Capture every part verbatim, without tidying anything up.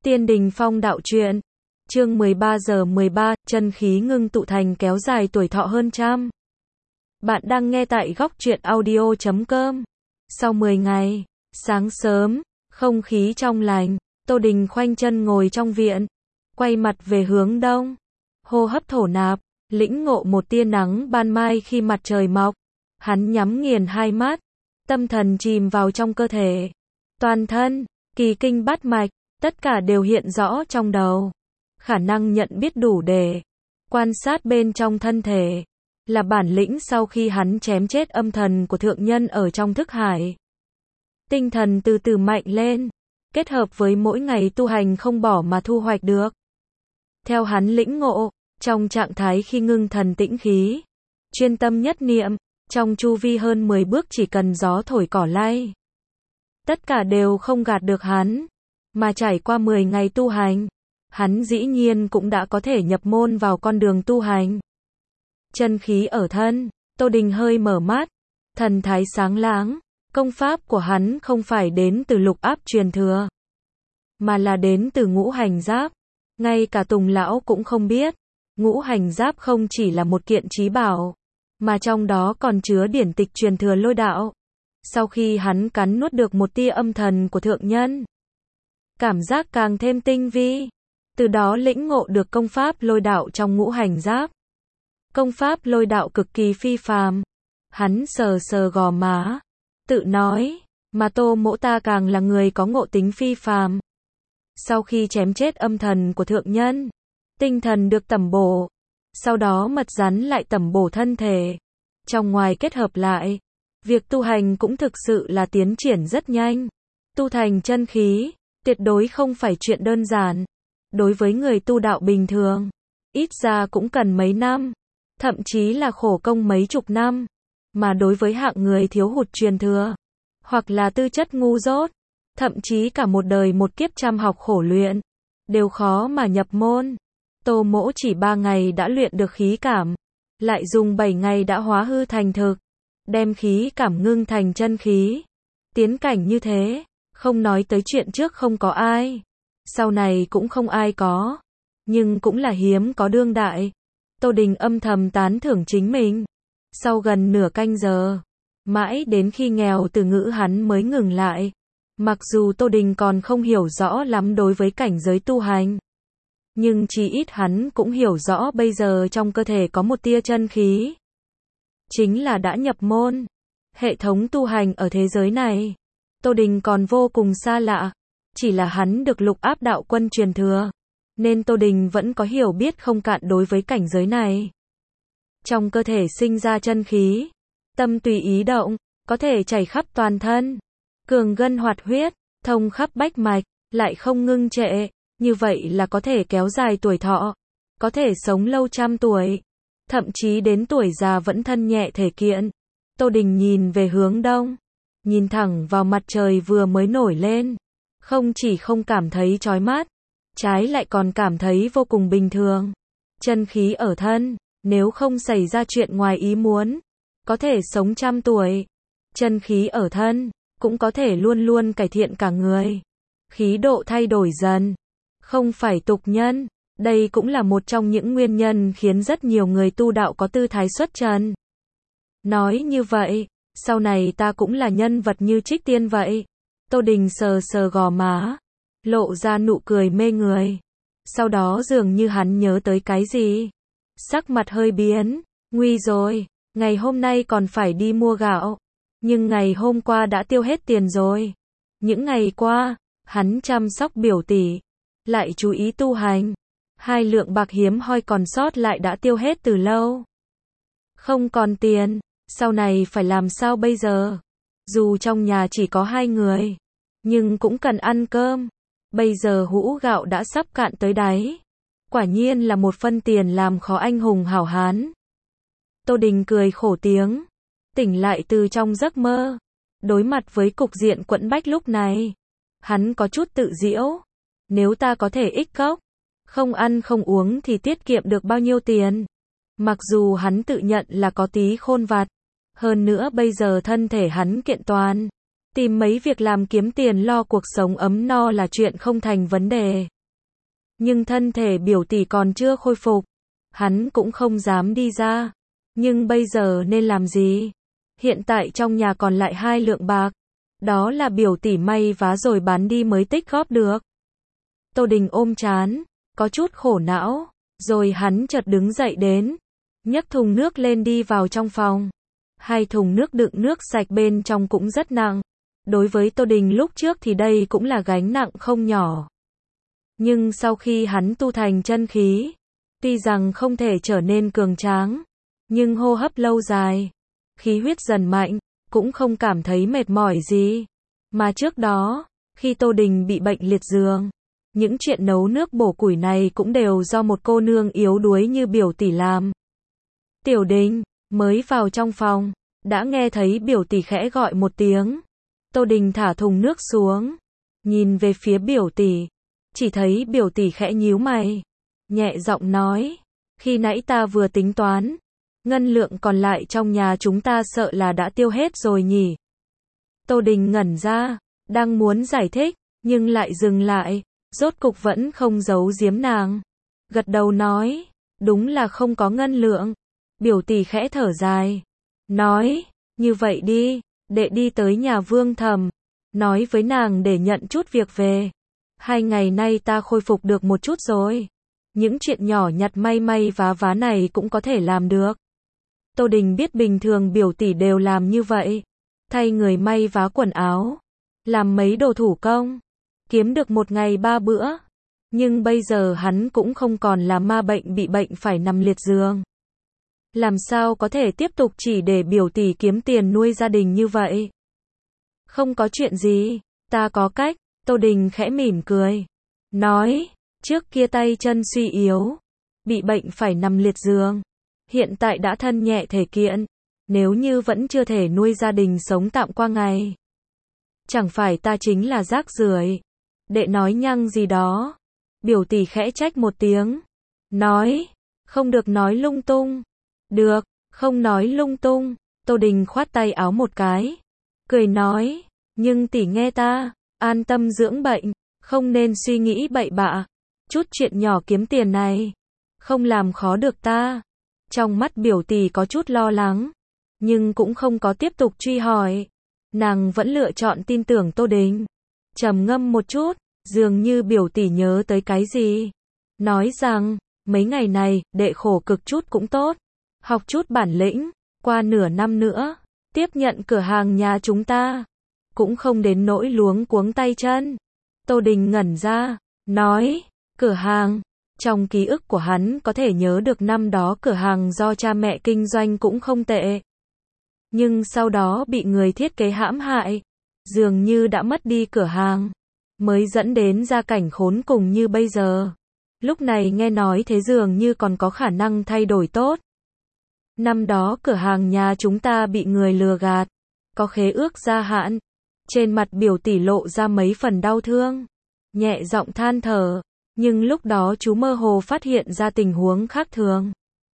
Tiên Đình Phong đạo truyện. Chương mười ba giờ mười ba, chân khí ngưng tụ thành kéo dài tuổi thọ hơn trăm. Bạn đang nghe tại góc truyện audio chấm com. Sau mười ngày, sáng sớm, không khí trong lành, Tô Đình khoanh chân ngồi trong viện, quay mặt về hướng đông, hô hấp thổ nạp, lĩnh ngộ một tia nắng ban mai khi mặt trời mọc. Hắn nhắm nghiền hai mắt, tâm thần chìm vào trong cơ thể, toàn thân, kỳ kinh bát mạch, tất cả đều hiện rõ trong đầu. Khả năng nhận biết đủ để quan sát bên trong thân thể, là bản lĩnh sau khi hắn chém chết âm thần của thượng nhân ở trong thức hải. Tinh thần từ từ mạnh lên, kết hợp với mỗi ngày tu hành không bỏ mà thu hoạch được. Theo hắn lĩnh ngộ, trong trạng thái khi ngưng thần tĩnh khí, chuyên tâm nhất niệm, trong chu vi hơn mười bước chỉ cần gió thổi cỏ lay, tất cả đều không gạt được hắn. Mà trải qua mười ngày tu hành, hắn dĩ nhiên cũng đã có thể nhập môn vào con đường tu hành. Chân khí ở thân, Tô Đình hơi mở mắt, thần thái sáng láng. Công pháp của hắn không phải đến từ lục áp truyền thừa, mà là đến từ ngũ hành giáp. Ngay cả Tùng lão cũng không biết, ngũ hành giáp không chỉ là một kiện trí bảo, mà trong đó còn chứa điển tịch truyền thừa lôi đạo. Sau khi hắn cắn nuốt được một tia âm thần của thượng nhân, cảm giác càng thêm tinh vi, từ đó lĩnh ngộ được công pháp lôi đạo trong ngũ hành giáp. Công pháp lôi đạo cực kỳ phi phàm. Hắn sờ sờ gò má, tự nói, mà Tô mỗ ta càng là người có ngộ tính phi phàm. Sau khi chém chết âm thần của thượng nhân, tinh thần được tẩm bổ, sau đó mật rắn lại tẩm bổ thân thể, trong ngoài kết hợp lại, việc tu hành cũng thực sự là tiến triển rất nhanh. Tu thành chân khí, tuyệt đối không phải chuyện đơn giản. Đối với người tu đạo bình thường, ít ra cũng cần mấy năm, thậm chí là khổ công mấy chục năm. Mà đối với hạng người thiếu hụt truyền thừa, hoặc là tư chất ngu dốt, thậm chí cả một đời một kiếp chăm học khổ luyện, đều khó mà nhập môn. Tô mỗ chỉ ba ngày đã luyện được khí cảm, lại dùng bảy ngày đã hóa hư thành thực, đem khí cảm ngưng thành chân khí. Tiến cảnh như thế, không nói tới chuyện trước không có ai, sau này cũng không ai có, nhưng cũng là hiếm có đương đại. Tô Đình âm thầm tán thưởng chính mình. Sau gần nửa canh giờ, mãi đến khi nghèo từ ngữ hắn mới ngừng lại. Mặc dù Tô Đình còn không hiểu rõ lắm đối với cảnh giới tu hành, nhưng chí ít hắn cũng hiểu rõ bây giờ trong cơ thể có một tia chân khí, chính là đã nhập môn. Hệ thống tu hành ở thế giới này, Tô Đình còn vô cùng xa lạ, chỉ là hắn được lục áp đạo quân truyền thừa, nên Tô Đình vẫn có hiểu biết không cạn đối với cảnh giới này. Trong cơ thể sinh ra chân khí, tâm tùy ý động, có thể chảy khắp toàn thân, cường gân hoạt huyết, thông khắp bách mạch, lại không ngưng trệ, như vậy là có thể kéo dài tuổi thọ, có thể sống lâu trăm tuổi, thậm chí đến tuổi già vẫn thân nhẹ thể kiện. Tô Đình nhìn về hướng đông, nhìn thẳng vào mặt trời vừa mới nổi lên, không chỉ không cảm thấy chói mắt, trái lại còn cảm thấy vô cùng bình thường. Chân khí ở thân, nếu không xảy ra chuyện ngoài ý muốn, có thể sống trăm tuổi. Chân khí ở thân, cũng có thể luôn luôn cải thiện cả người. Khí độ thay đổi dần, không phải tục nhân. Đây cũng là một trong những nguyên nhân khiến rất nhiều người tu đạo có tư thái xuất trần. Nói như vậy, sau này ta cũng là nhân vật như Trích Tiên vậy. Tô Đình sờ sờ gò má, lộ ra nụ cười mê người. Sau đó dường như hắn nhớ tới cái gì, sắc mặt hơi biến. Nguy rồi, ngày hôm nay còn phải đi mua gạo, nhưng ngày hôm qua đã tiêu hết tiền rồi. Những ngày qua, hắn chăm sóc biểu tỷ, lại chú ý tu hành. Hai lượng bạc hiếm hoi còn sót lại đã tiêu hết từ lâu. Không còn tiền, sau này phải làm sao bây giờ? Dù trong nhà chỉ có hai người, nhưng cũng cần ăn cơm. Bây giờ hũ gạo đã sắp cạn tới đáy. Quả nhiên là một phân tiền làm khó anh hùng hảo hán. Tô Đình cười khổ tiếng, tỉnh lại từ trong giấc mơ. Đối mặt với cục diện quẫn bách lúc này, hắn có chút tự giễu. Nếu ta có thể ích cốc, không ăn không uống thì tiết kiệm được bao nhiêu tiền. Mặc dù hắn tự nhận là có tí khôn vặt, hơn nữa bây giờ thân thể hắn kiện toàn, tìm mấy việc làm kiếm tiền lo cuộc sống ấm no là chuyện không thành vấn đề. Nhưng thân thể biểu tỷ còn chưa khôi phục. Hắn cũng không dám đi ra. Nhưng bây giờ nên làm gì? Hiện tại trong nhà còn lại hai lượng bạc. Đó là biểu tỷ may vá rồi bán đi mới tích góp được. Tô Đình ôm trán, có chút khổ não. Rồi hắn chợt đứng dậy đến. Nhấc thùng nước lên đi vào trong phòng. Hai thùng nước đựng nước sạch bên trong cũng rất nặng. Đối với Tô Đình lúc trước thì đây cũng là gánh nặng không nhỏ. Nhưng sau khi hắn tu thành chân khí, tuy rằng không thể trở nên cường tráng, nhưng hô hấp lâu dài, khí huyết dần mạnh, cũng không cảm thấy mệt mỏi gì. Mà trước đó, khi Tô Đình bị bệnh liệt giường, những chuyện nấu nước bổ củi này cũng đều do một cô nương yếu đuối như biểu tỷ làm. Tiểu Đình, mới vào trong phòng, đã nghe thấy biểu tỷ khẽ gọi một tiếng. Tô Đình thả thùng nước xuống, nhìn về phía biểu tỷ, chỉ thấy biểu tỷ khẽ nhíu mày, nhẹ giọng nói, khi nãy ta vừa tính toán, ngân lượng còn lại trong nhà chúng ta sợ là đã tiêu hết rồi nhỉ. Tô Đình ngẩn ra, đang muốn giải thích, nhưng lại dừng lại, rốt cục vẫn không giấu giếm nàng. Gật đầu nói, đúng là không có ngân lượng. Biểu tỷ khẽ thở dài, nói, như vậy đi, đệ đi tới nhà Vương Thẩm, nói với nàng để nhận chút việc về. Hai ngày nay ta khôi phục được một chút rồi. Những chuyện nhỏ nhặt may may vá vá này cũng có thể làm được. Tô Đình biết bình thường biểu tỷ đều làm như vậy. Thay người may vá quần áo, làm mấy đồ thủ công, kiếm được một ngày ba bữa. Nhưng bây giờ hắn cũng không còn là ma bệnh bị bệnh phải nằm liệt giường. Làm sao có thể tiếp tục chỉ để biểu tỷ kiếm tiền nuôi gia đình như vậy? Không có chuyện gì, ta có cách. Tô Đình khẽ mỉm cười, nói, trước kia tay chân suy yếu, bị bệnh phải nằm liệt giường, hiện tại đã thân nhẹ thể kiện, nếu như vẫn chưa thể nuôi gia đình sống tạm qua ngày, chẳng phải ta chính là rác rưởi. Đệ nói nhăng gì đó. Biểu tỷ khẽ trách một tiếng, nói, không được nói lung tung. Được, không nói lung tung. Tô Đình khoát tay áo một cái, cười nói, nhưng tỷ nghe ta, an tâm dưỡng bệnh, không nên suy nghĩ bậy bạ. Chút chuyện nhỏ kiếm tiền này, không làm khó được ta. Trong mắt biểu tỷ có chút lo lắng, nhưng cũng không có tiếp tục truy hỏi. Nàng vẫn lựa chọn tin tưởng Tô Đình. Trầm ngâm một chút, dường như biểu tỷ nhớ tới cái gì. Nói rằng, mấy ngày này, đệ khổ cực chút cũng tốt. Học chút bản lĩnh, qua nửa năm nữa, tiếp nhận cửa hàng nhà chúng ta. Cũng không đến nỗi luống cuống tay chân. Tô Đình ngẩn ra, nói, cửa hàng. Trong ký ức của hắn có thể nhớ được năm đó cửa hàng do cha mẹ kinh doanh cũng không tệ. Nhưng sau đó bị người thiết kế hãm hại, dường như đã mất đi cửa hàng, mới dẫn đến gia cảnh khốn cùng như bây giờ. Lúc này nghe nói thế dường như còn có khả năng thay đổi tốt. Năm đó cửa hàng nhà chúng ta bị người lừa gạt, có khế ước gia hạn. Trên mặt biểu tỷ lộ ra mấy phần đau thương, nhẹ giọng than thở, nhưng lúc đó chú mơ hồ phát hiện ra tình huống khác thường.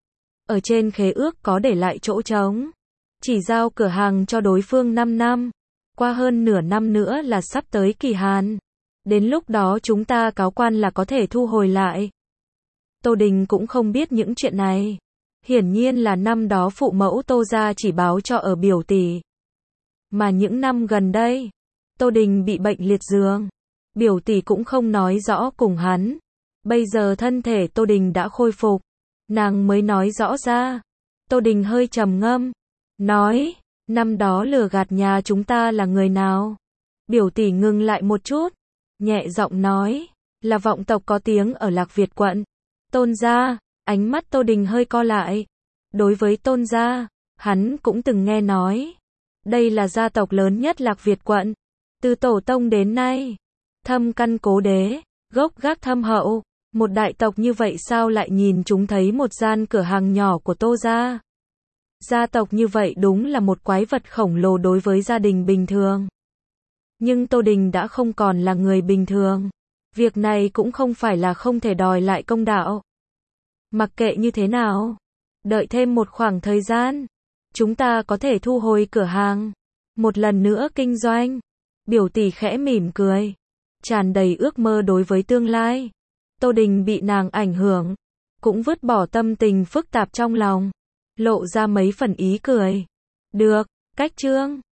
Ở trên khế ước có để lại chỗ trống, chỉ giao cửa hàng cho đối phương năm năm, qua hơn nửa năm nữa là sắp tới kỳ hạn. Đến lúc đó chúng ta cáo quan là có thể thu hồi lại. Tô Đình cũng không biết những chuyện này. Hiển nhiên là năm đó phụ mẫu Tô gia chỉ báo cho ở biểu tỷ. Mà những năm gần đây, Tô Đình bị bệnh liệt giường, biểu tỷ cũng không nói rõ cùng hắn. Bây giờ thân thể Tô Đình đã khôi phục, nàng mới nói rõ ra. Tô Đình hơi trầm ngâm, nói, năm đó lừa gạt nhà chúng ta là người nào? Biểu tỷ ngừng lại một chút, nhẹ giọng nói, là vọng tộc có tiếng ở Lạc Việt quận, Tôn gia. Ánh mắt Tô Đình hơi co lại. Đối với Tôn gia, hắn cũng từng nghe nói. Đây là gia tộc lớn nhất Lạc Việt quận, từ tổ tông đến nay, thâm căn cố đế, gốc gác thâm hậu. Một đại tộc như vậy sao lại nhìn chúng thấy một gian cửa hàng nhỏ của Tô gia? Gia tộc như vậy đúng là một quái vật khổng lồ đối với gia đình bình thường. Nhưng Tô Đình đã không còn là người bình thường. Việc này cũng không phải là không thể đòi lại công đạo. Mặc kệ như thế nào, đợi thêm một khoảng thời gian, chúng ta có thể thu hồi cửa hàng, một lần nữa kinh doanh. Biểu tỷ khẽ mỉm cười, tràn đầy ước mơ đối với tương lai. Tô Đình bị nàng ảnh hưởng, cũng vứt bỏ tâm tình phức tạp trong lòng, lộ ra mấy phần ý cười. Được, cách Trương